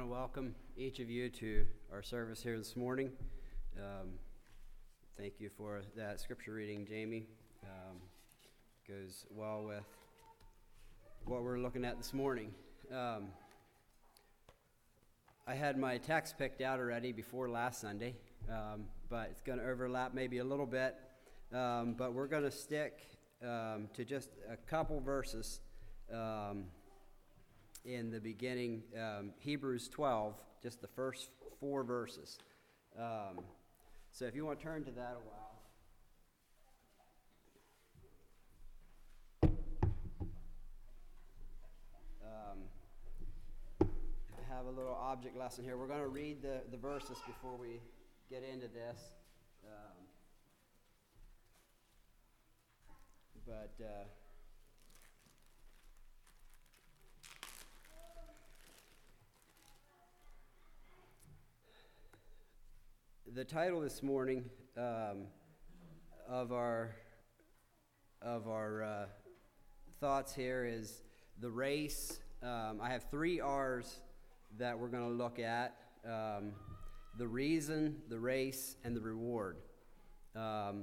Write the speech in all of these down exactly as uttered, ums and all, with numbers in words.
welcome each of you to our service here this morning. Um, thank you for that scripture reading, Jamie. Um, goes well with what we're looking at this morning. Um, I had my text picked out already before last Sunday, um, but it's going to overlap maybe a little bit. Um, but we're going to stick um, to just a couple verses um, in the beginning, um, Hebrews twelve, just the first four verses. Um, so if you want to turn to that a while. Um, I have a little object lesson here. We're going to read the, the verses before we get into this. Um, but... Uh, The title this morning um, of our of our uh, thoughts here is the race. Um, I have three R's that we're going to look at: um, the reason, the race, and the reward. Um,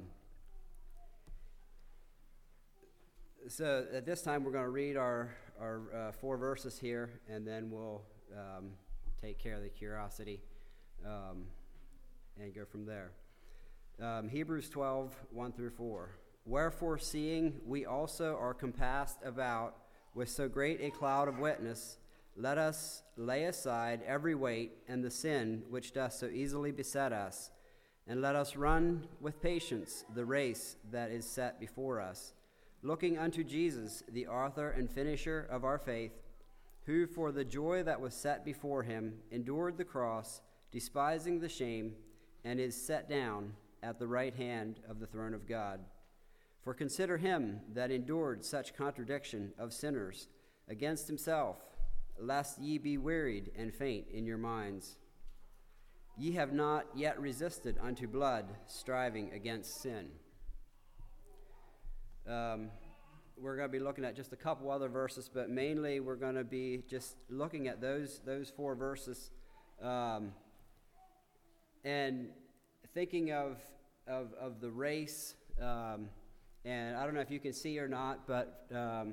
so at this time, we're going to read our our uh, four verses here, and then we'll um, take care of the curiosity. Um, And go from there. Um, Hebrews twelve, one through four. Wherefore, seeing we also are compassed about with so great a cloud of witness, let us lay aside every weight and the sin which doth so easily beset us, and let us run with patience the race that is set before us, looking unto Jesus, the author and finisher of our faith, who for the joy that was set before him endured the cross, despising the shame, and is set down at the right hand of the throne of God. For consider him that endured such contradiction of sinners against himself, lest ye be wearied and faint in your minds. Ye have not yet resisted unto blood, striving against sin. Um, we're going to be looking at just a couple other verses, but mainly we're going to be just looking at those those four verses. Um, And thinking of, of of the race, um, and I don't know if you can see or not, but um,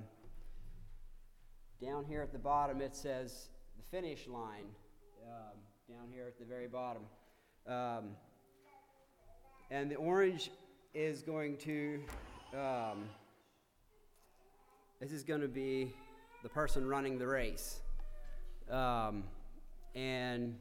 down here at the bottom it says the finish line, um, down here at the very bottom. Um, and the orange is going to, um, this is going to be the person running the race. Um, and...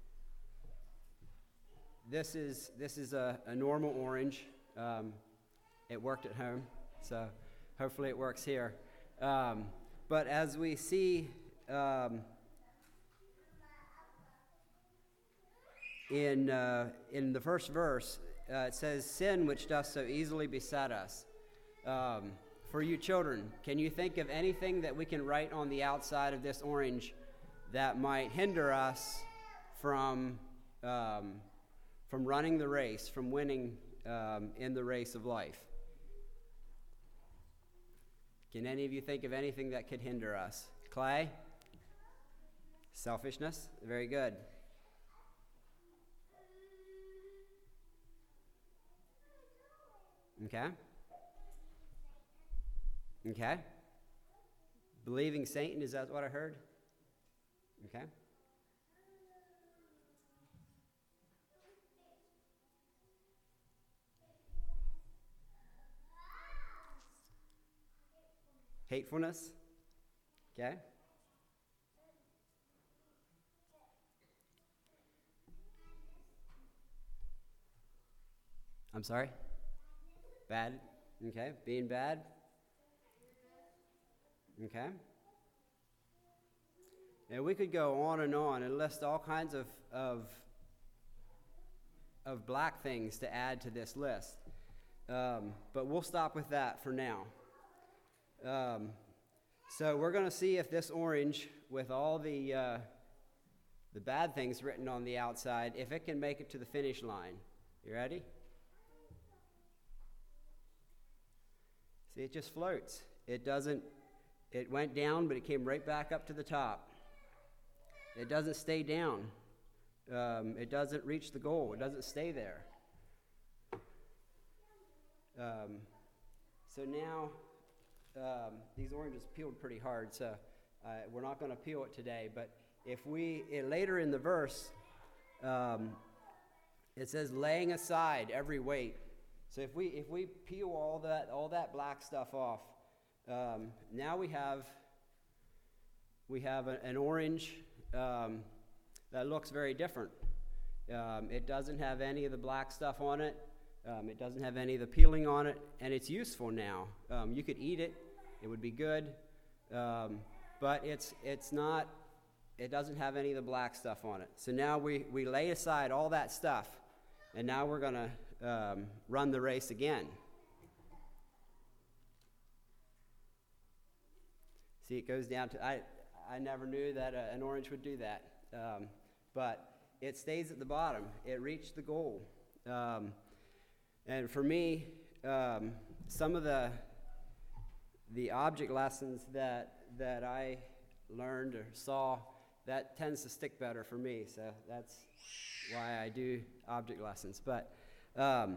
This is this is a, a normal orange. Um, it worked at home, so hopefully it works here. Um, but as we see um, in uh, in the first verse, uh, it says, "Sin which doth so easily beset us." Um, for you children, can you think of anything that we can write on the outside of this orange that might hinder us from um, from running the race, from winning um, in the race of life? Can any of you think of anything that could hinder us? Clay? Selfishness? Very good. Okay. Okay. Believing Satan, is that what I heard? Okay. Hatefulness? Okay. I'm sorry? Bad? Okay. Being bad? Okay. And we could go on and on and list all kinds of of, of black things to add to this list. Um, but we'll stop with that for now. Um, so we're going to see if this orange, with all the uh, the bad things written on the outside, if it can make it to the finish line. You ready? See, it just floats. It doesn't, it went down, but it came right back up to the top. it doesn't stay down. Um, it doesn't reach the goal. It doesn't stay there. Um, so now, um, these oranges peeled pretty hard, so uh, we're not going to peel it today. But if we, it, later in the verse, um, it says, laying aside every weight. So if we if we peel all that all that black stuff off, um, now we have we have a, an orange um, that looks very different. Um, it doesn't have any of the black stuff on it. Um, it doesn't have any of the peeling on it, and it's useful now. Um, you could eat it; it would be good, um, but it's it's not. It doesn't have any of the black stuff on it. So now we we lay aside all that stuff. And now we're going to um, run the race again. See, it goes down to, I I never knew that uh, an orange would do that. Um, but it stays at the bottom. It reached the goal. Um, and for me, um, some of the the object lessons that that I learned or saw, that tends to stick better for me. So that's why I do object lessons. But um,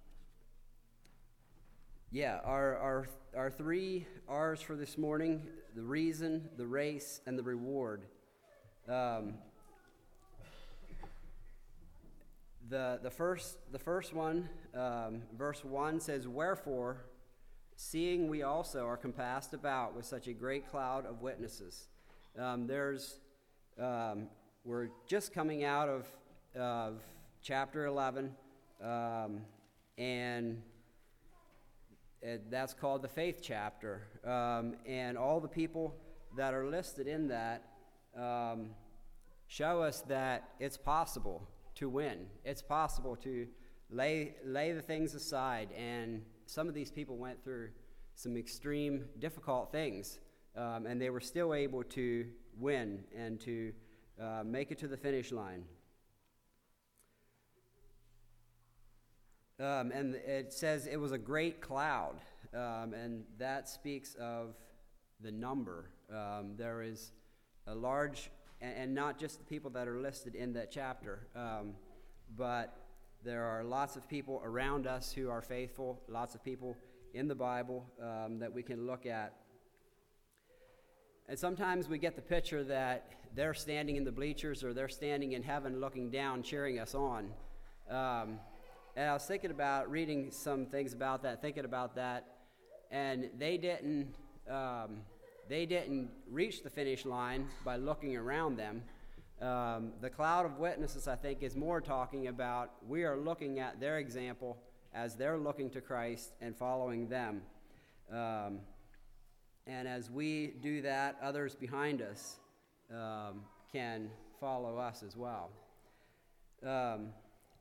yeah, our, our our three R's for this morning: the reason, the race, and the reward. Um, the the first the first one, um, verse one says, "Wherefore, seeing we also are compassed about with such a great cloud of witnesses." Um, there's um, we're just coming out of of chapter eleven, um, and it, that's called the faith chapter. Um, and all the people that are listed in that um, show us that it's possible to win. It's possible to lay lay the things aside. And some of these people went through some extreme, difficult things, um, and they were still able to win and to uh, make it to the finish line. Um, and it says it was a great cloud, um, and that speaks of the number. Um, there is a large, and, and not just the people that are listed in that chapter, um, but there are lots of people around us who are faithful, lots of people in the Bible um, that we can look at. And sometimes we get the picture that they're standing in the bleachers or they're standing in heaven looking down, cheering us on. Um, And I was thinking about reading some things about that, thinking about that, and they didn't um, they didn't reach the finish line by looking around them. Um, the cloud of witnesses, I think, is more talking about we are looking at their example as they're looking to Christ and following them. Um, and as we do that, others behind us um, can follow us as well. Um,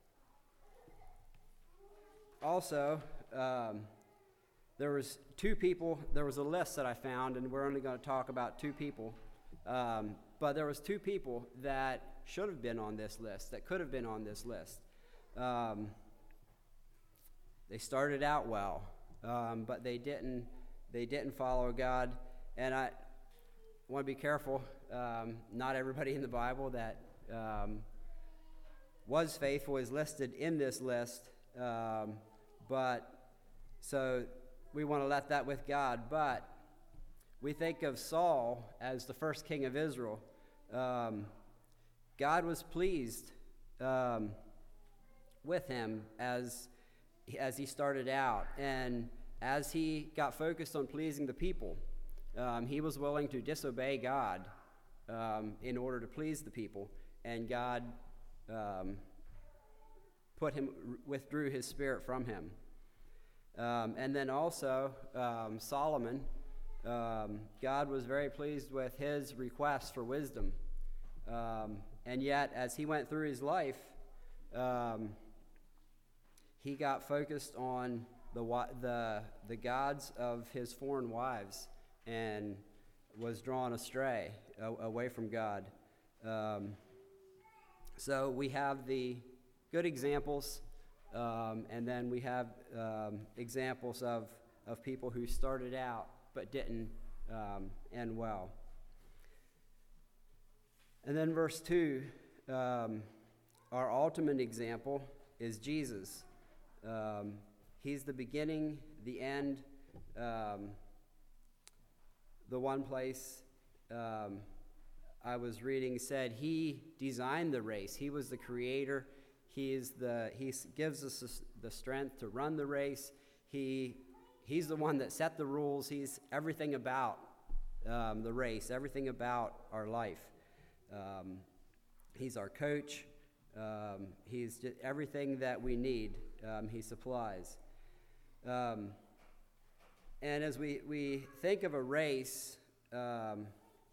Also, um, there was two people, there was a list that I found, and we're only going to talk about two people, um, but there was two people that should have been on this list, that could have been on this list. Um, they started out well, um, but they didn't, they didn't follow God, and I want to be careful. Um, not everybody in the Bible that um, was faithful is listed in this list. Um, but so we want to let that with God. But we think of Saul as the first king of Israel. Um, God was pleased um, with him as as he started out, and as he got focused on pleasing the people, um, he was willing to disobey God um, in order to please the people, and God Um, put him, withdrew his spirit from him. Um, and then also, um, Solomon, um, God was very pleased with his request for wisdom. Um, and yet, as he went through his life, um, he got focused on the, the, the gods of his foreign wives and was drawn astray, away from God. Um, so we have the good examples, um, and then we have um, examples of, of people who started out but didn't um, end well. And then verse two, um, our ultimate example is Jesus. Um, he's the beginning, the end, um, the one place um, I was reading said he designed the race. He was the creator. He is the he gives us the strength to run the race. He he's the one that set the rules. He's everything about um, the race, everything about our life. Um, he's our coach. Um, he's just everything that we need. Um, he supplies. Um, and as we we think of a race. Um,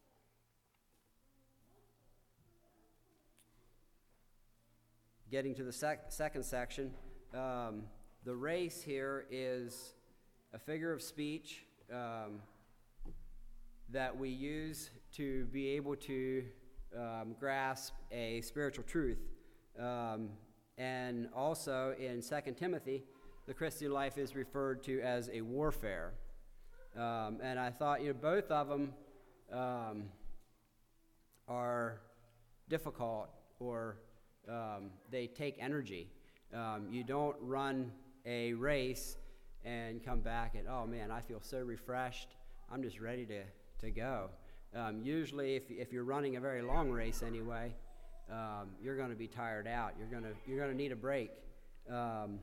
Getting to the sec- second section, um, the race here is a figure of speech um, that we use to be able to um, grasp a spiritual truth. Um, and also in Second Timothy, the Christian life is referred to as a warfare. Um, and I thought, you know, both of them um, are difficult or Um, they take energy. Um, you don't run a race and come back and, oh man, I feel so refreshed. I'm just ready to, to go. Um, usually, if if you're running a very long race anyway, um, you're going to be tired out. You're going to you're going to need a break. Um,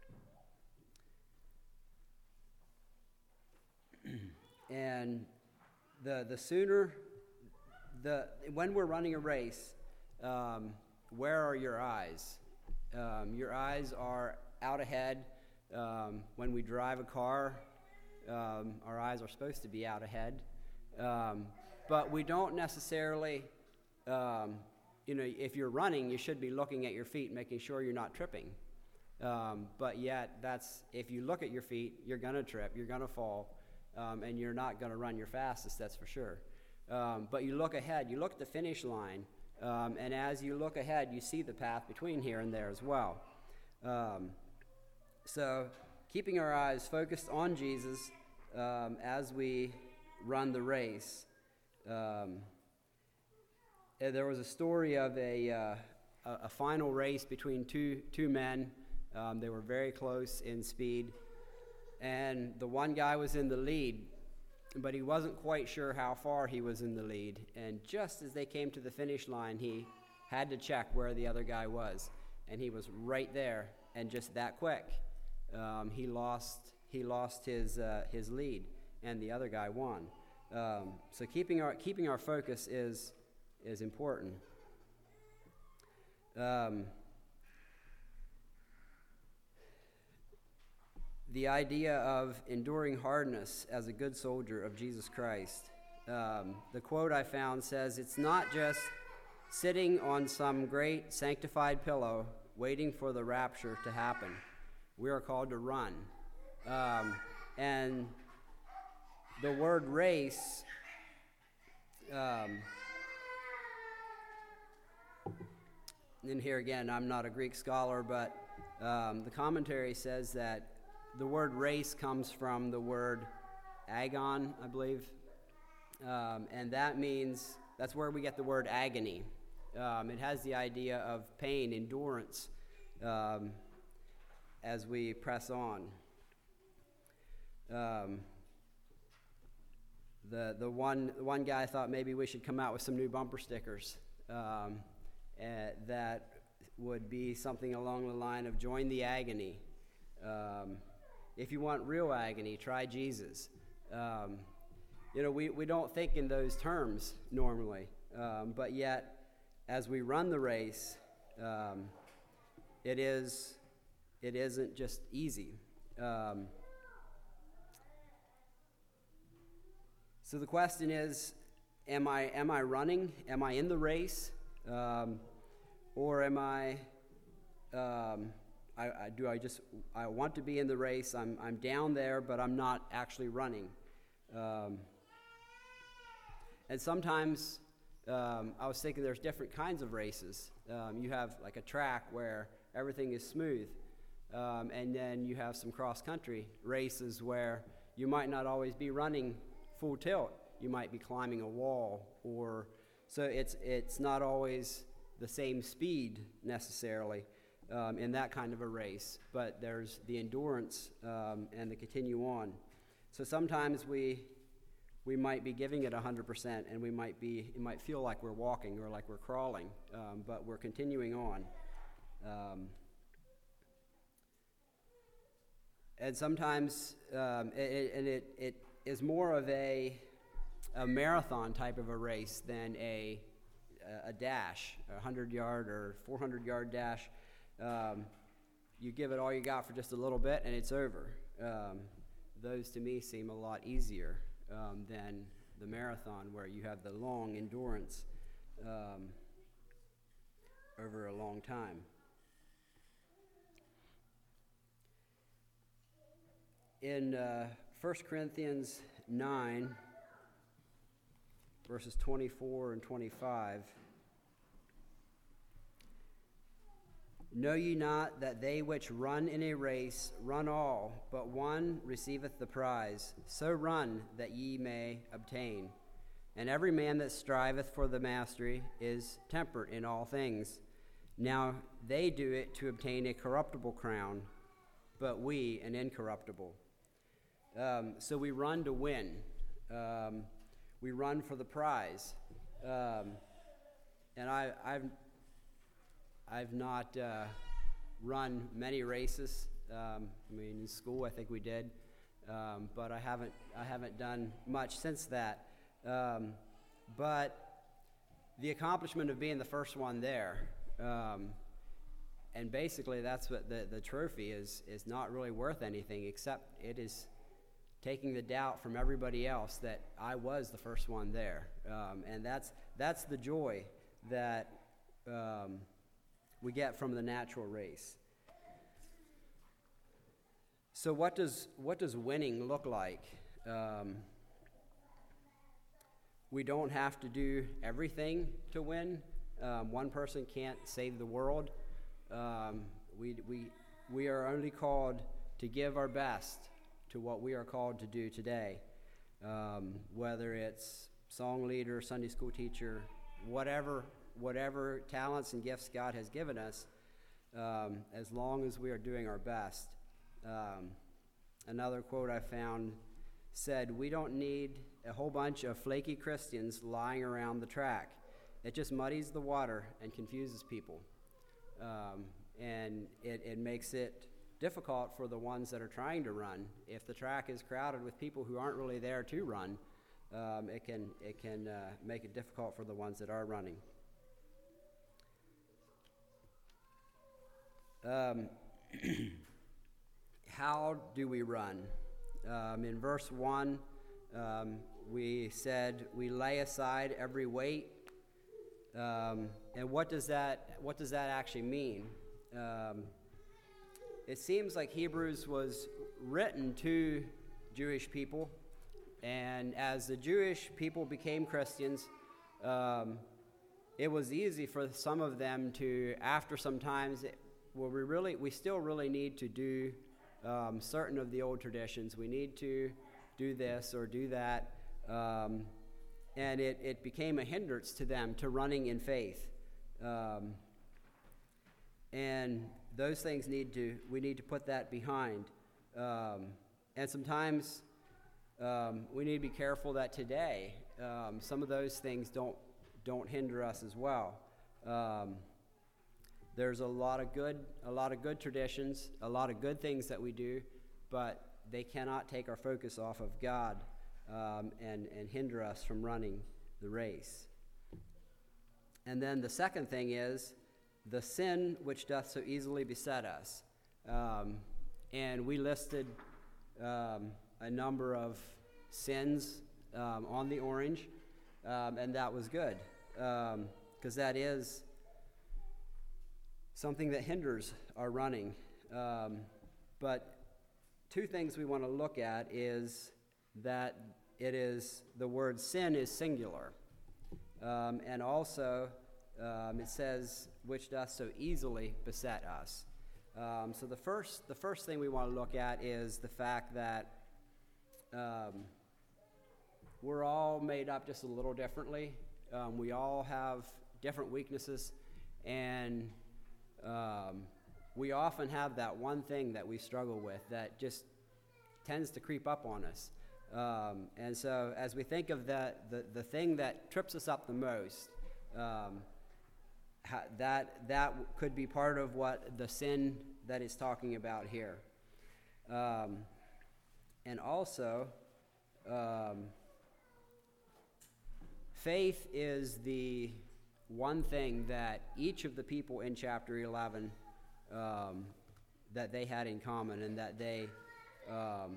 and the the sooner the when we're running a race. Um, Where are your eyes? Um, your eyes are out ahead. Um, when we drive a car, um, our eyes are supposed to be out ahead. Um, but we don't necessarily, um, you know, if you're running, you should be looking at your feet, making sure you're not tripping. Um, but yet, that's if you look at your feet, you're going to trip, you're going to fall, um, and you're not going to run your fastest, that's for sure. Um, but you look ahead, you look at the finish line. Um, and as you look ahead, you see the path between here and there as well. Um, so keeping our eyes focused on Jesus um, as we run the race. Um, there was a story of a, uh, a, a final race between two, two men. Um, they were very close in speed. And the one guy was in the lead, but he wasn't quite sure how far he was in the lead. And just as they came to the finish line, he had to check where the other guy was. And he was right there, and just that quick, um, he lost he lost his uh, his lead, and the other guy won. Um, so keeping our keeping our focus is is important. Um, The idea of enduring hardness as a good soldier of Jesus Christ. Um, the quote I found says, "It's not just sitting on some great sanctified pillow waiting for the rapture to happen. We are called to run." Um, and the word race, um, and here again, I'm not a Greek scholar, but um, the commentary says that the word race comes from the word agon, I believe, um, and that means, that's where we get the word agony. Um, it has the idea of pain, endurance, um, as we press on. Um, the the one one guy thought maybe we should come out with some new bumper stickers um, uh, that would be something along the line of "Join the agony." Um, If you want real agony, try Jesus. Um, you know, we, we don't think in those terms normally, um, but yet, as we run the race, um, it is it isn't just easy. Um, so the question is, am I am I running? Am I in the race, um, or am I? Um, I, I, do I just, I want to be in the race, I'm I'm down there, but I'm not actually running. Um, and sometimes, um, I was thinking there's different kinds of races. Um, you have like a track where everything is smooth, um, and then you have some cross-country races where you might not always be running full tilt. You might be climbing a wall or So it's it's not always the same speed necessarily um, in that kind of a race, but there's the endurance um, and the continue on. So sometimes we we might be giving it one hundred percent, and we might be it might feel like we're walking or like we're crawling, um, but we're continuing on. Um, and sometimes um, it, it, and it it is more of a a marathon type of a race than a a dash, a hundred yard or four hundred yard dash. Um, you give it all you got for just a little bit and it's over. Um, those to me seem a lot easier um, than the marathon, where you have the long endurance um, over a long time. In uh, First Corinthians nine, verses twenty-four and twenty-five, know ye not that they which run in a race run all, but one receiveth the prize? So run that ye may obtain. And every man that striveth for the mastery is temperate in all things. Now they do it to obtain a corruptible crown, but we an incorruptible. Um, so we run to win. Um, we run for the prize. Um, and I, I've I've not uh, run many races. Um, I mean, in school I think we did, um, but I haven't I haven't done much since that. Um, but the accomplishment of being the first one there, um, and basically that's what the, the trophy is is not really worth anything, except it is taking the doubt from everybody else that I was the first one there, um, and that's that's the joy that um, we get from the natural race. So what does what does winning look like? Um, we don't have to do everything to win. Um, one person can't save the world. Um, we we we are only called to give our best to what we are called to do today, um, whether it's song leader, Sunday school teacher, whatever. Whatever talents and gifts God has given us, um, as long as we are doing our best. Um, another quote I found said, "We don't need a whole bunch of flaky Christians lying around the track. It just muddies the water and confuses people. Um, and it, it makes it difficult for the ones that are trying to run. If the track is crowded with people who aren't really there to run, um, it can, it can uh, make it difficult for the ones that are running." Um, how do we run? Um, in verse one, um, we said we lay aside every weight. Um, and what does that what does that actually mean? Um, it seems like Hebrews was written to Jewish people, and as the Jewish people became Christians, um, it was easy for some of them to, after some times, it, well, we really, we still really need to do um, certain of the old traditions. We need to do this or do that, um, and it, it became a hindrance to them to running in faith. Um, and those things need to, we need to put that behind. Um, and sometimes um, we need to be careful that today um, some of those things don't don't hinder us as well. Um, There's a lot of good, a lot of good traditions, a lot of good things that we do, but they cannot take our focus off of God um, and, and hinder us from running the race. And then the second thing is the sin which doth so easily beset us. Um, and we listed um, a number of sins um, on the orange, um, and that was good, because um, that is something that hinders our running. Um, but two things we want to look at is that it is, the word sin is singular. Um, and also, um, it says, which doth so easily beset us. Um, so the first, the first thing we want to look at is the fact that um, we're all made up just a little differently. Um, we all have different weaknesses, and um, we often have that one thing that we struggle with that just tends to creep up on us. Um, and so as we think of the, the, the thing that trips us up the most, um, ha- that, that could be part of what the sin that is talking about here. Um, and also, um, faith is the one thing that each of the people in chapter eleven, um, that they had in common, and that they um,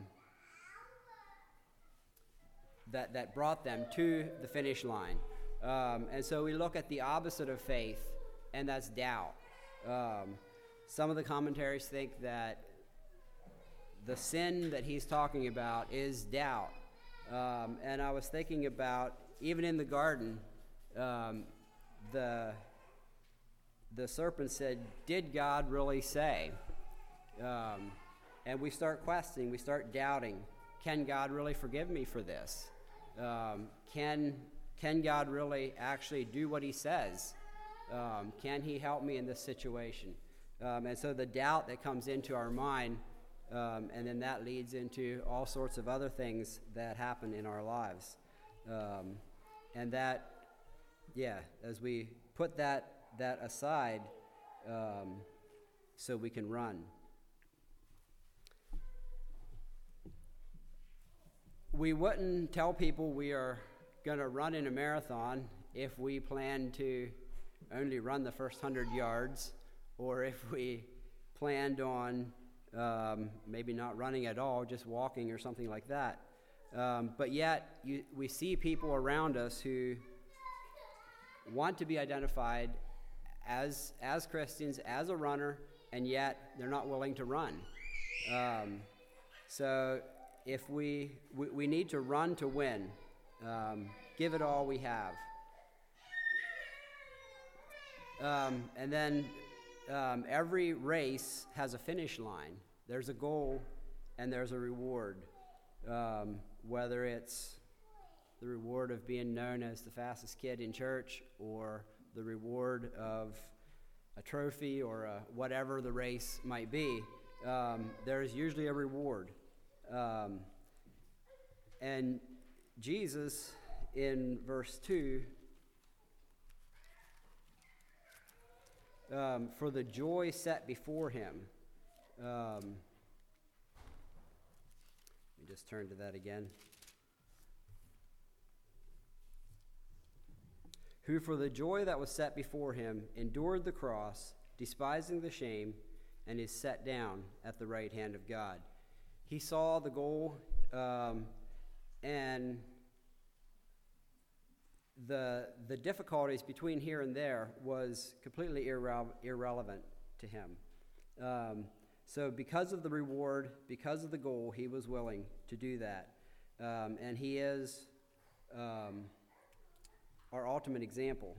that that brought them to the finish line. Um, and so we look at the opposite of faith, and that's doubt. Um, some of the commentaries think that the sin that he's talking about is doubt. Um, and I was thinking about, even in the garden, um, the the serpent said, "Did God really say?" Um, and we start questioning, we start doubting, can God really forgive me for this? Um, can can God really actually do what he says? Um, can he help me in this situation? Um, and so the doubt that comes into our mind, um, and then that leads into all sorts of other things that happen in our lives. Um, and that, yeah, as we put that that aside, um, so we can run. We wouldn't tell people we are going to run in a marathon if we plan to only run the first hundred yards, or if we planned on um, maybe not running at all, just walking or something like that. Um, but yet, you, we see people around us who want to be identified as as Christians, as a runner, and yet they're not willing to run. Um, so if we, we we need to run to win, um, give it all we have. Um, and then um, every race has a finish line. There's a goal and there's a reward. Um, whether it's the reward of being known as the fastest kid in church, or the reward of a trophy, or a, whatever the race might be, um, there's usually a reward. Um, and Jesus, in verse two, um, for the joy set before him, um, let me just turn to that again. Who for the joy that was set before him endured the cross, despising the shame, and is set down at the right hand of God. He saw the goal, um, and the the difficulties between here and there was completely irre- irrelevant to him. Um, so because of the reward, because of the goal, he was willing to do that. Um, and he is um, our ultimate example.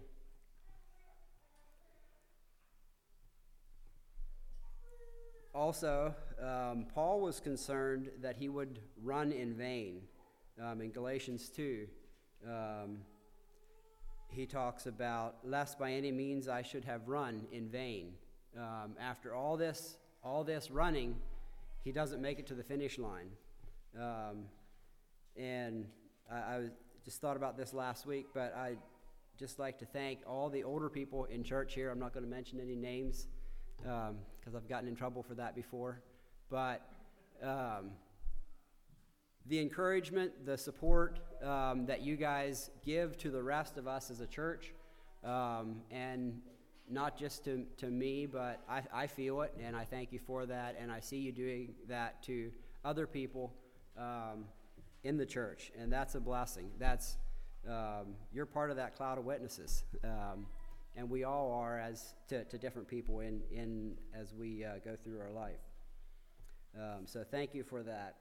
Also, um, Paul was concerned that he would run in vain. Um, in Galatians two, um, he talks about, lest by any means I should have run in vain. Um, after all this, all this running, he doesn't make it to the finish line. Um, and I, I was, just thought about this last week, but I'd just like to thank all the older people in church here. I'm not going to mention any names, because um, I've gotten in trouble for that before. But um, the encouragement, the support um, that you guys give to the rest of us as a church, um, and not just to, to me, but I, I feel it, and I thank you for that, and I see you doing that to other people um, in the church, and that's a blessing. That's um, you're part of that cloud of witnesses. Um, And we all are as to, to different people in, in as we uh, go through our life. Um, so thank you for that.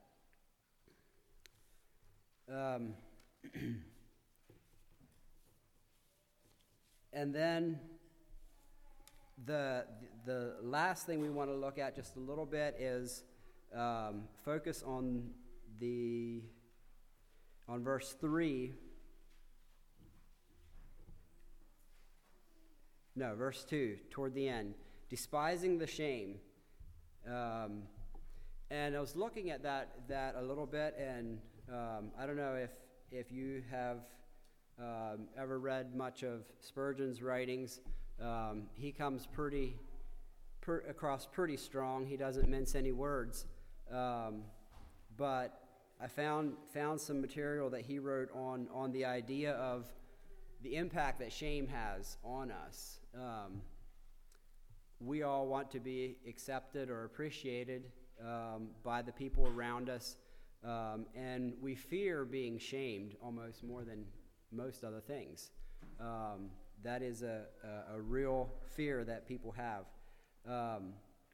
Um, and then the the last thing we want to look at just a little bit is um, focus on the on verse three. no, verse two, toward the end, despising the shame. Um, and I was looking at that that a little bit, and um, I don't know if if you have um, ever read much of Spurgeon's writings. Um, he comes pretty per, across pretty strong. He doesn't mince any words. Um, but I found found some material that he wrote on on the idea of the impact that shame has on us. Um, we all want to be accepted or appreciated um, by the people around us, um, and we fear being shamed almost more than most other things. Um, that is a, a, a real fear that people have. Um,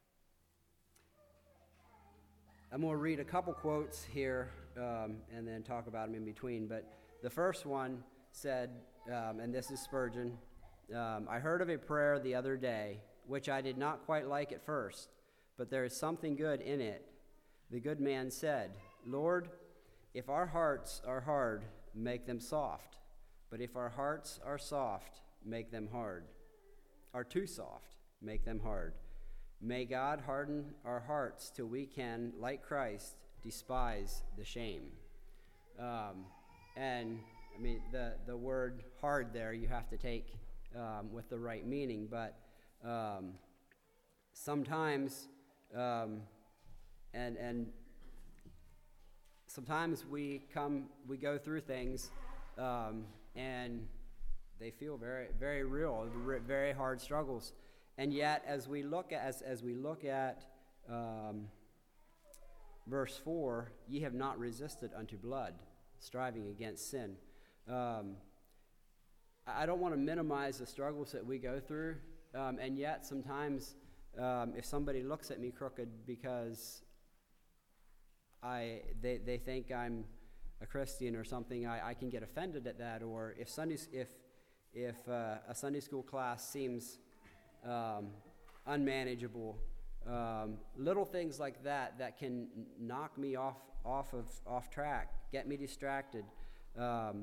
I'm going to read a couple quotes here um, and then talk about them in between. But the first one said, um, and this is Spurgeon, um, I heard of a prayer the other day, which I did not quite like at first, but there is something good in it. The good man said, Lord, if our hearts are hard, make them soft. But if our hearts are soft, make them hard. Are too soft, make them hard. May God harden our hearts till we can, like Christ, despise the shame. Um, and, I mean, the, the word hard there you have to take um, with the right meaning, but um, sometimes, um, and and sometimes we come, we go through things, um, and they feel very, very real, very hard struggles. And yet, as we look at, as, as we look at um, verse four, ye have not resisted unto blood, striving against sin. Um, I don't want to minimize the struggles that we go through, um, and yet sometimes um, if somebody looks at me crooked because I they they think I'm a Christian or something, I, I can get offended at that. Or if Sunday if if uh, a Sunday school class seems um, unmanageable, um, little things like that that can knock me off off of off track, get me distracted. Um,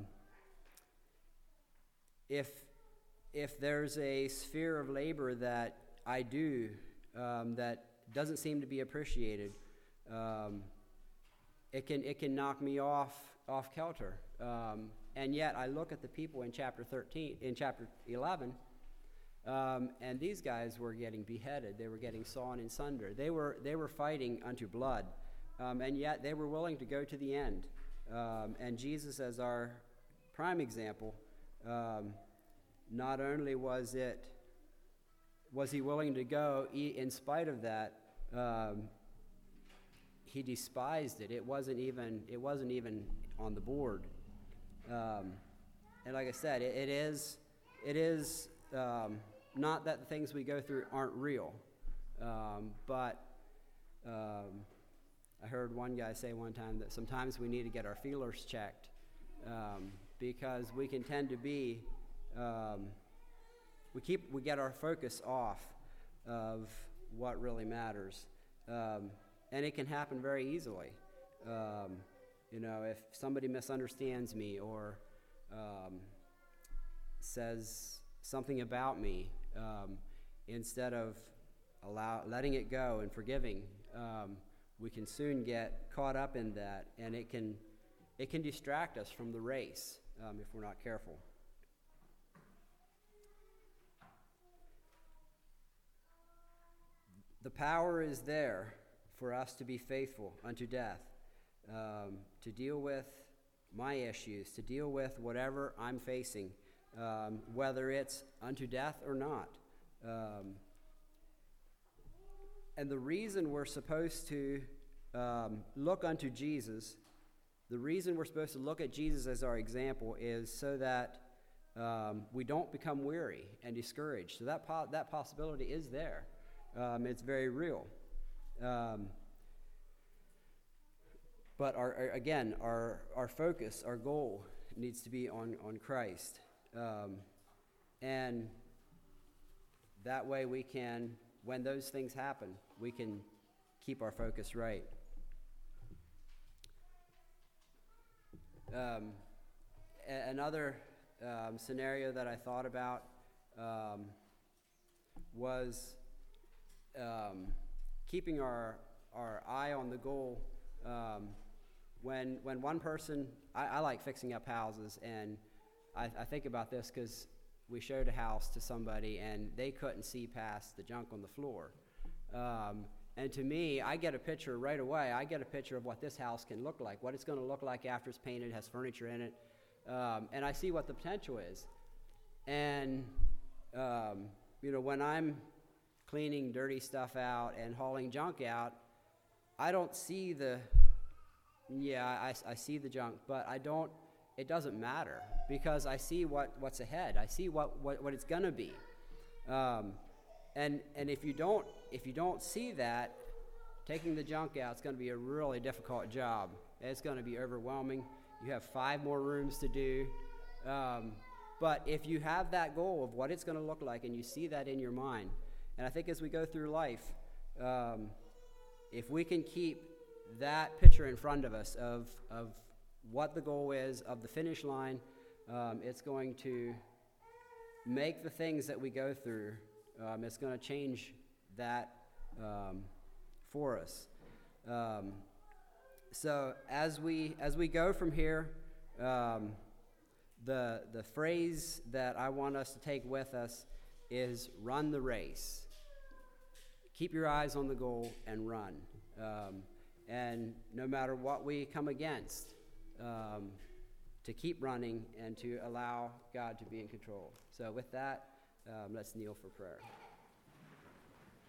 if if there's a sphere of labor that I do um, that doesn't seem to be appreciated, um, it can it can knock me off off kilter. Um, and yet I look at the people in chapter thirteen, in chapter eleven, um, and these guys were getting beheaded. They were getting sawn in sunder. They were they were fighting unto blood, um, and yet they were willing to go to the end. Um, and Jesus, as our prime example, um, not only was it was he willing to go in spite of that, um, he despised it. It wasn't even it wasn't even on the board. Um, and like I said, it, it is it is um, not that the things we go through aren't real, um, but um, I heard one guy say one time that sometimes we need to get our feelers checked um, because we can tend to be um, we keep we get our focus off of what really matters, um, and it can happen very easily. Um, you know, if somebody misunderstands me or um, says something about me, um, instead of allow letting it go and forgiving, um, we can soon get caught up in that, and it can it can distract us from the race um, if we're not careful. The power is there for us to be faithful unto death, um, to deal with my issues, to deal with whatever I'm facing, um, whether it's unto death or not. Um, and the reason we're supposed to um, look unto Jesus, the reason we're supposed to look at Jesus as our example is so that um, we don't become weary and discouraged. So that po- that possibility is there. Um, it's very real. Um, but our, our, again, our our focus, our goal needs to be on, on Christ. Um, and that way we can, when those things happen, we can keep our focus right. Um, a- another um, scenario that I thought about, um, was um, keeping our our eye on the goal. Um, when when one person, I, I like fixing up houses, and I, I think about this because we showed a house to somebody and they couldn't see past the junk on the floor. Um, and to me, I get a picture right away. I get a picture of what this house can look like, what it's going to look like after it's painted, has furniture in it, um, and I see what the potential is. And um, you know, when I'm cleaning dirty stuff out and hauling junk out, I don't see the, yeah, I, I see the junk, but I don't, it doesn't matter because I see what, what's ahead. I see what, what, what it's gonna be. Um, and and if you don't if you don't see that, taking the junk out is gonna be a really difficult job. It's gonna be overwhelming. You have five more rooms to do. Um, but if you have that goal of what it's gonna look like and you see that in your mind, and I think as we go through life, um, if we can keep that picture in front of us of of what the goal is, of the finish line, um, it's going to make the things that we go through, um, it's going to change that um, for us. Um, so as we as we go from here, um, the the phrase that I want us to take with us is run the race. Keep your eyes on the goal and run. Um, and no matter what we come against, um, to keep running and to allow God to be in control. So with that, um, let's kneel for prayer.